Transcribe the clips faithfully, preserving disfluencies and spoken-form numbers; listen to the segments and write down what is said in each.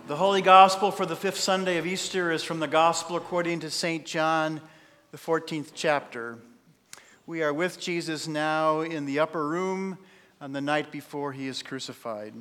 The Holy Gospel for the fifth Sunday of Easter is from the Gospel according to Saint John, the fourteenth chapter. We are with Jesus now in the upper room on the night before he is crucified.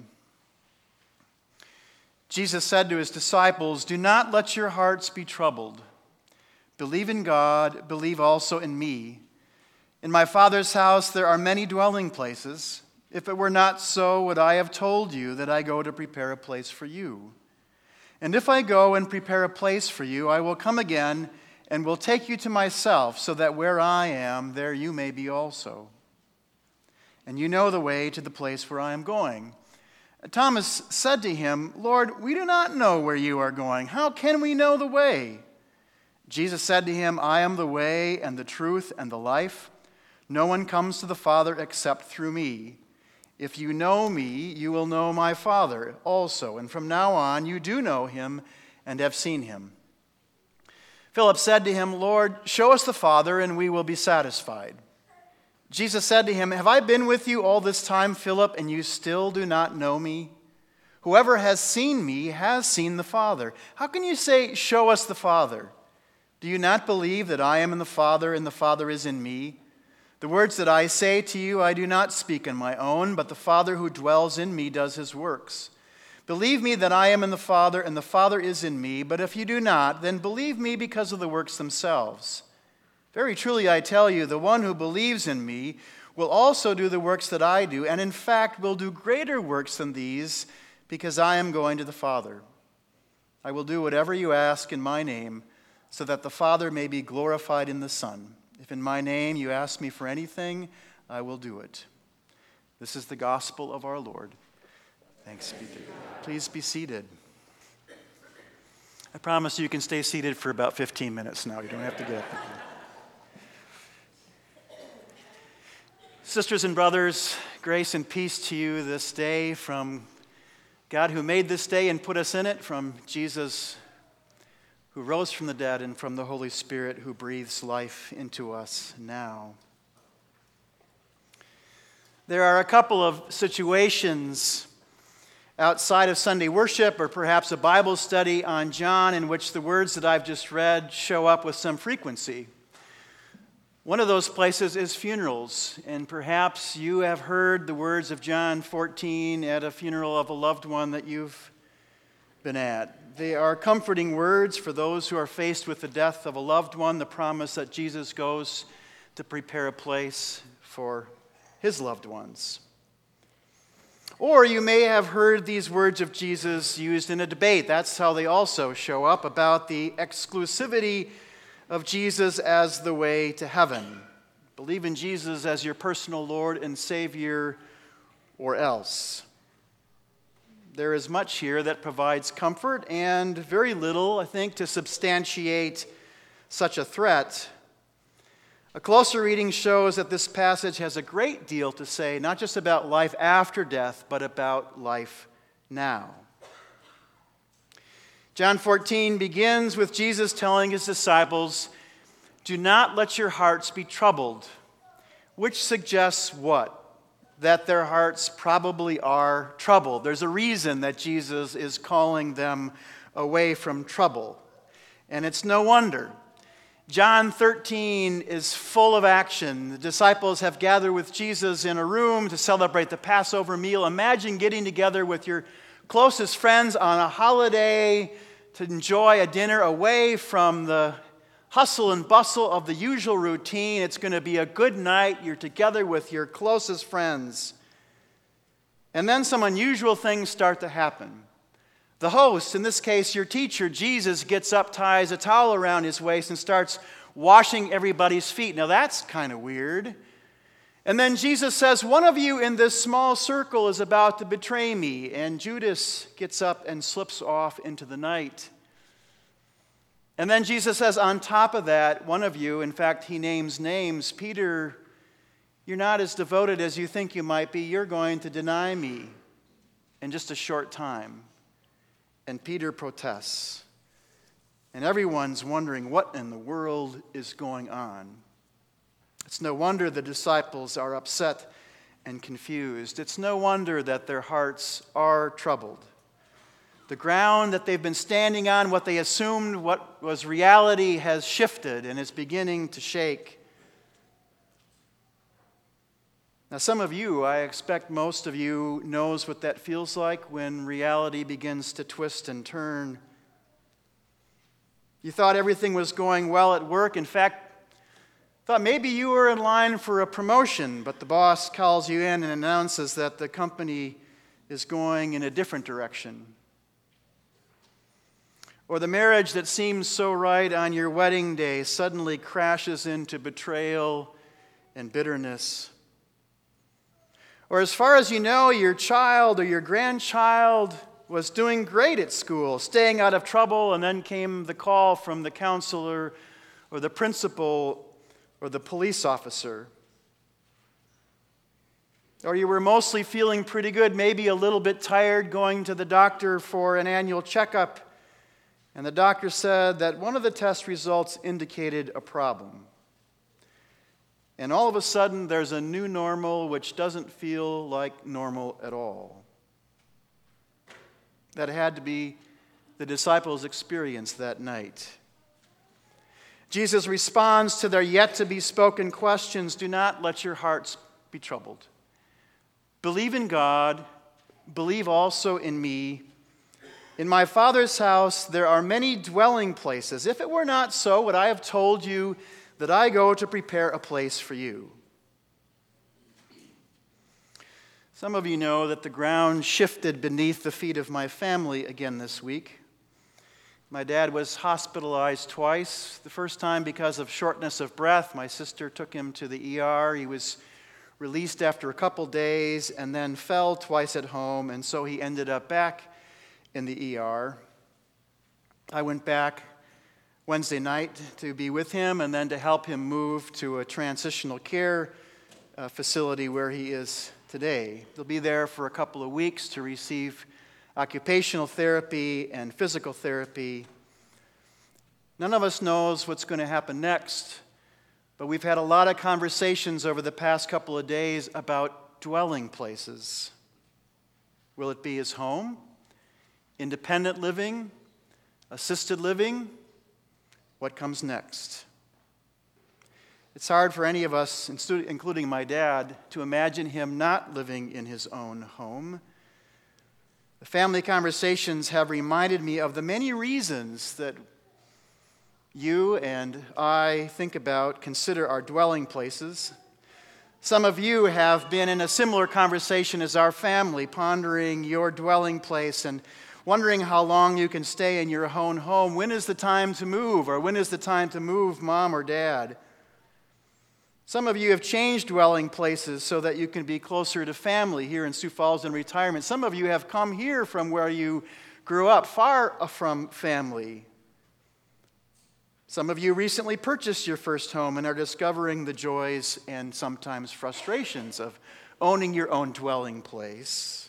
Jesus said to his disciples, "Do not let your hearts be troubled. Believe in God, believe also in me. In my Father's house there are many dwelling places. If it were not so, would I have told you that I go to prepare a place for you? And if I go and prepare a place for you, I will come again and will take you to myself, so that where I am, there you may be also. And you know the way to the place where I am going." Thomas said to him, "Lord, we do not know where you are going. How can we know the way?" Jesus said to him, "I am the way and the truth and the life. No one comes to the Father except through me. If you know me, you will know my Father also, and from now on you do know him and have seen him." Philip said to him, "Lord, show us the Father, and we will be satisfied." Jesus said to him, "Have I been with you all this time, Philip, and you still do not know me? Whoever has seen me has seen the Father. How can you say, 'Show us the Father'? Do you not believe that I am in the Father, and the Father is in me? The words that I say to you, I do not speak on my own, but the Father who dwells in me does his works. Believe me that I am in the Father, and the Father is in me, but if you do not, then believe me because of the works themselves. Very truly I tell you, the one who believes in me will also do the works that I do, and in fact will do greater works than these, because I am going to the Father. I will do whatever you ask in my name, so that the Father may be glorified in the Son. If in my name you ask me for anything, I will do it." This is the gospel of our Lord. Thanks be to God. Please be seated. I promise you can stay seated for about fifteen minutes now. You don't have to get up. Sisters and brothers, grace and peace to you this day from God who made this day and put us in it, from Jesus who rose from the dead, and from the Holy Spirit who breathes life into us now. There are a couple of situations outside of Sunday worship or perhaps a Bible study on John in which the words that I've just read show up with some frequency. One of those places is funerals, and perhaps you have heard the words of John fourteen at a funeral of a loved one that you've been at. They are comforting words for those who are faced with the death of a loved one, the promise that Jesus goes to prepare a place for his loved ones. Or you may have heard these words of Jesus used in a debate. That's how they also show up, about the exclusivity of Jesus as the way to heaven. Believe in Jesus as your personal Lord and Savior, or else. There is much here that provides comfort and very little, I think, to substantiate such a threat. A closer reading shows that this passage has a great deal to say, not just about life after death, but about life now. John fourteen begins with Jesus telling his disciples, "Do not let your hearts be troubled," which suggests what? That their hearts probably are troubled. There's a reason that Jesus is calling them away from trouble. And it's no wonder. John thirteen is full of action. The disciples have gathered with Jesus in a room to celebrate the Passover meal. Imagine getting together with your closest friends on a holiday to enjoy a dinner away from the hustle and bustle of the usual routine. It's going to be a good night. You're together with your closest friends. And then some unusual things start to happen. The host, in this case your teacher, Jesus, gets up, ties a towel around his waist, and starts washing everybody's feet. Now that's kind of weird. And then Jesus says, "One of you in this small circle is about to betray me." And Judas gets up and slips off into the night. And then Jesus says, on top of that, one of you, in fact, he names names, "Peter, you're not as devoted as you think you might be. You're going to deny me in just a short time." And Peter protests. And everyone's wondering what in the world is going on. It's no wonder the disciples are upset and confused. It's no wonder that their hearts are troubled. The ground that they've been standing on, what they assumed what was reality, has shifted and is beginning to shake. Now, some of you, I expect most of you, knows what that feels like when reality begins to twist and turn. You thought everything was going well at work. In fact, thought maybe you were in line for a promotion, but the boss calls you in and announces that the company is going in a different direction. Or the marriage that seems so right on your wedding day suddenly crashes into betrayal and bitterness. Or as far as you know, your child or your grandchild was doing great at school, staying out of trouble, and then came the call from the counselor or the principal or the police officer. Or you were mostly feeling pretty good, maybe a little bit tired, going to the doctor for an annual checkup, and the doctor said that one of the test results indicated a problem. And all of a sudden, there's a new normal which doesn't feel like normal at all. That had to be the disciples' experience that night. Jesus responds to their yet-to-be-spoken questions. Do not let your hearts be troubled. Believe in God. Believe also in me. In my Father's house there are many dwelling places. If it were not so, would I have told you that I go to prepare a place for you? Some of you know that the ground shifted beneath the feet of my family again this week. My dad was hospitalized twice. The first time because of shortness of breath. My sister took him to the E R. He was released after a couple days and then fell twice at home, and so he ended up back in the E R. I went back Wednesday night to be with him and then to help him move to a transitional care uh, facility where he is today. He'll be there for a couple of weeks to receive occupational therapy and physical therapy. None of us knows what's going to happen next, but we've had a lot of conversations over the past couple of days about dwelling places. Will it be his home? Independent living? Assisted living? What comes next? It's hard for any of us, including my dad, to imagine him not living in his own home. The family conversations have reminded me of the many reasons that you and I think about, consider our dwelling places. Some of you have been in a similar conversation as our family, pondering your dwelling place and wondering how long you can stay in your own home. When is the time to move? Or when is the time to move, mom or dad? Some of you have changed dwelling places so that you can be closer to family here in Sioux Falls in retirement. Some of you have come here from where you grew up, far from family. Some of you recently purchased your first home and are discovering the joys and sometimes frustrations of owning your own dwelling place.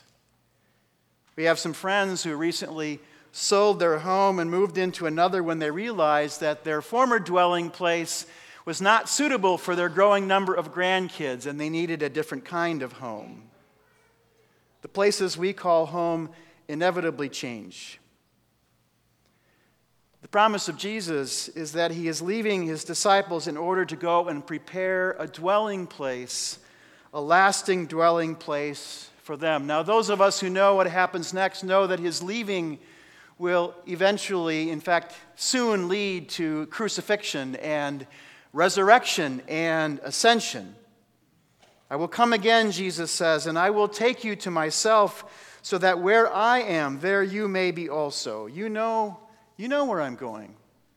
We have some friends who recently sold their home and moved into another when they realized that their former dwelling place was not suitable for their growing number of grandkids, and they needed a different kind of home. The places we call home inevitably change. The promise of Jesus is that he is leaving his disciples in order to go and prepare a dwelling place, a lasting dwelling place for them. Now, those of us who know what happens next know that his leaving will eventually, in fact, soon lead to crucifixion and resurrection and ascension. I will come again, Jesus says, and I will take you to myself so that where I am, there you may be also. You know, you know where I'm going.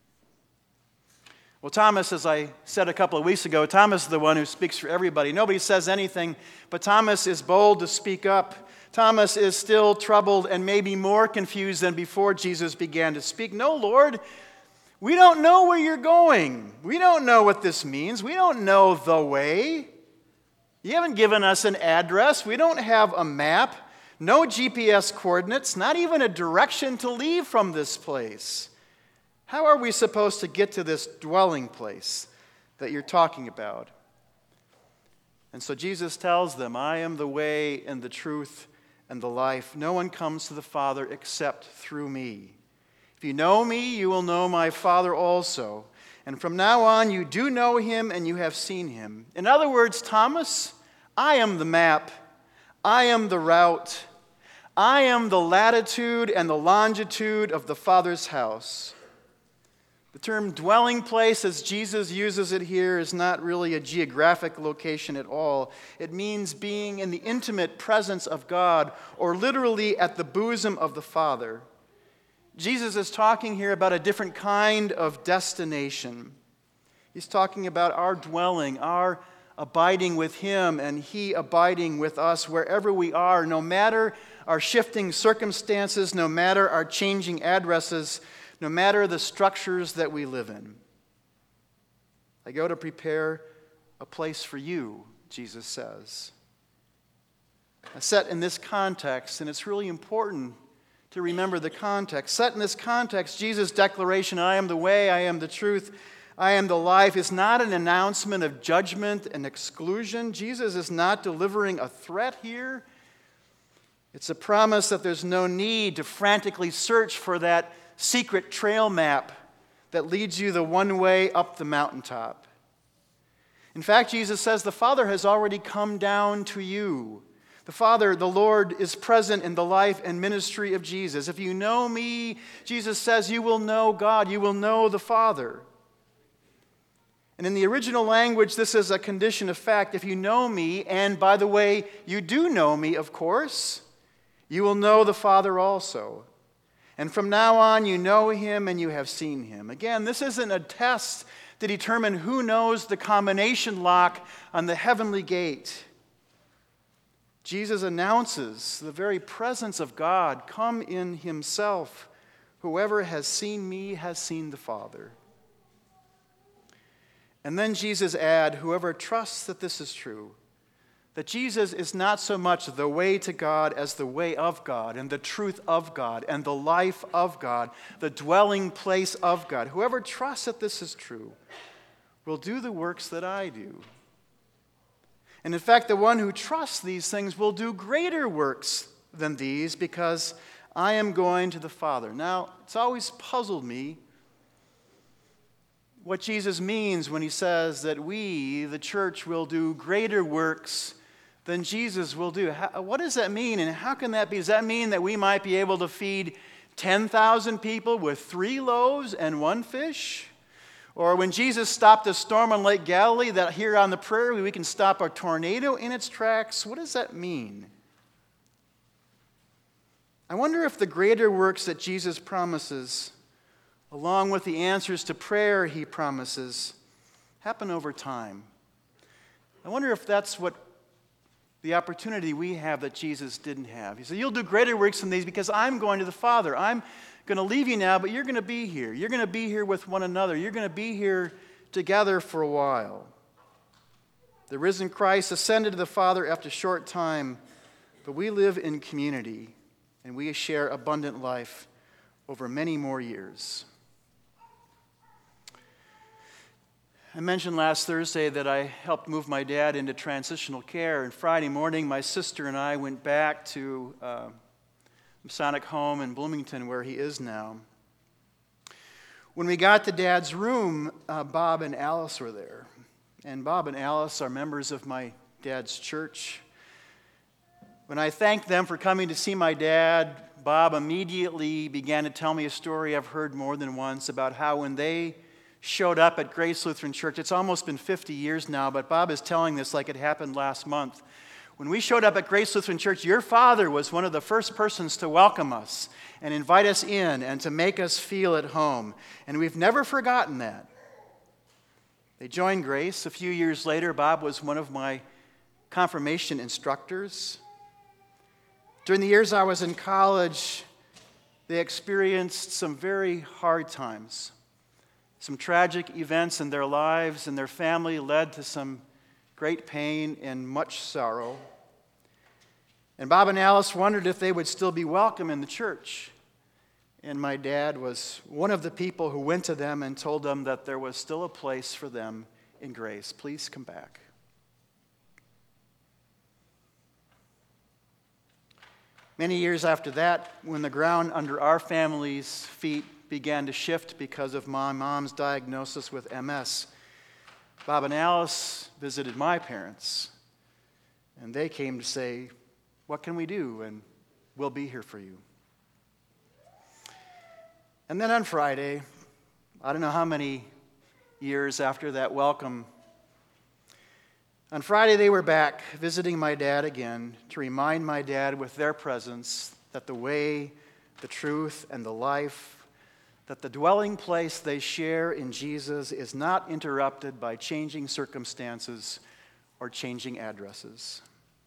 Well, Thomas, as I said a couple of weeks ago, Thomas is the one who speaks for everybody. Nobody says anything, but Thomas is bold to speak up. Thomas is still troubled and maybe more confused than before Jesus began to speak. No, Lord, we don't know where you're going. We don't know what this means. We don't know the way. You haven't given us an address. We don't have a map, no G P S coordinates, not even a direction to leave from this place. How are we supposed to get to this dwelling place that you're talking about? And so Jesus tells them, I am the way and the truth and the life. No one comes to the Father except through me. If you know me, you will know my Father also. And from now on, you do know him and you have seen him. In other words, Thomas, I am the map. I am the route. I am the latitude and the longitude of the Father's house. The term dwelling place, as Jesus uses it here, is not really a geographic location at all. It means being in the intimate presence of God, or literally at the bosom of the Father. Jesus is talking here about a different kind of destination. He's talking about our dwelling, our abiding with him, and he abiding with us wherever we are, no matter our shifting circumstances, no matter our changing addresses, no matter the structures that we live in. I go to prepare a place for you, Jesus says. Set in this context, and it's really important to remember the context. Set in this context, Jesus' declaration, I am the way, I am the truth, I am the life, is not an announcement of judgment and exclusion. Jesus is not delivering a threat here. It's a promise that there's no need to frantically search for that secret trail map that leads you the one way up the mountaintop. In fact, Jesus says the Father has already come down to you. The Father, the Lord, is present in the life and ministry of Jesus. If you know me, Jesus says, you will know God. You will know the Father. And in the original language, this is a condition of fact. If you know me, and by the way, you do know me, of course, you will know the Father also. And from now on, you know him and you have seen him. Again, this isn't a test to determine who knows the combination lock on the heavenly gate. Jesus announces the very presence of God come in himself. Whoever has seen me has seen the Father. And then Jesus adds, whoever trusts that this is true, that Jesus is not so much the way to God as the way of God and the truth of God and the life of God, the dwelling place of God. Whoever trusts that this is true will do the works that I do. And in fact, the one who trusts these things will do greater works than these because I am going to the Father. Now, it's always puzzled me what Jesus means when he says that we, the church, will do greater works than Jesus will do. How, what does that mean, and how can that be? Does that mean that we might be able to feed ten thousand people with three loaves and one fish? Or when Jesus stopped a storm on Lake Galilee, that here on the prairie we can stop a tornado in its tracks? What does that mean? I wonder if the greater works that Jesus promises, along with the answers to prayer he promises, happen over time. I wonder if that's what the opportunity we have that Jesus didn't have. He said, you'll do greater works than these because I'm going to the Father. I'm going to leave you now, but you're going to be here. You're going to be here with one another. You're going to be here together for a while. The risen Christ ascended to the Father after a short time, but we live in community, and we share abundant life over many more years. I mentioned last Thursday that I helped move my dad into transitional care, and Friday morning my sister and I went back to uh, Masonic Home in Bloomington where he is now. When we got to Dad's room, uh, Bob and Alice were there. And Bob and Alice are members of my dad's church. When I thanked them for coming to see my dad, Bob immediately began to tell me a story I've heard more than once about how when they showed up at Grace Lutheran Church. It's almost been fifty years now, but Bob is telling this like it happened last month. When we showed up at Grace Lutheran Church, your father was one of the first persons to welcome us and invite us in and to make us feel at home. And we've never forgotten that. They joined Grace. A few years later, Bob was one of my confirmation instructors. During the years I was in college, they experienced some very hard times. Some tragic events in their lives and their family led to some great pain and much sorrow. And Bob and Alice wondered if they would still be welcome in the church. And my dad was one of the people who went to them and told them that there was still a place for them in Grace. Please come back. Many years after that, when the ground under our family's feet began to shift because of my mom's diagnosis with M S, Bob and Alice visited my parents, and they came to say, "What can we do?" And we'll be here for you. And then on Friday, I don't know how many years after that welcome, on Friday they were back visiting my dad again to remind my dad with their presence that the way, the truth, and the life, that the dwelling place they share in Jesus is not interrupted by changing circumstances or changing addresses.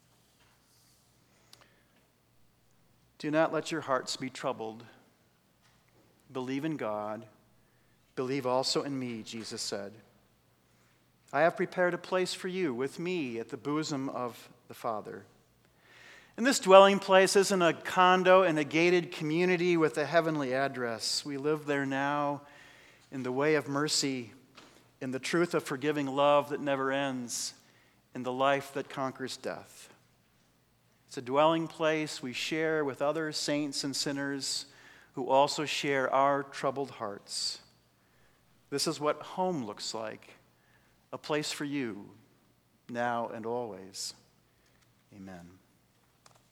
Do not let your hearts be troubled. Believe in God. Believe also in me, Jesus said. I have prepared a place for you with me at the bosom of the Father. And this dwelling place isn't a condo in a gated community with a heavenly address. We live there now in the way of mercy, in the truth of forgiving love that never ends, in the life that conquers death. It's a dwelling place we share with other saints and sinners who also share our troubled hearts. This is what home looks like, a place for you, now and always. Amen.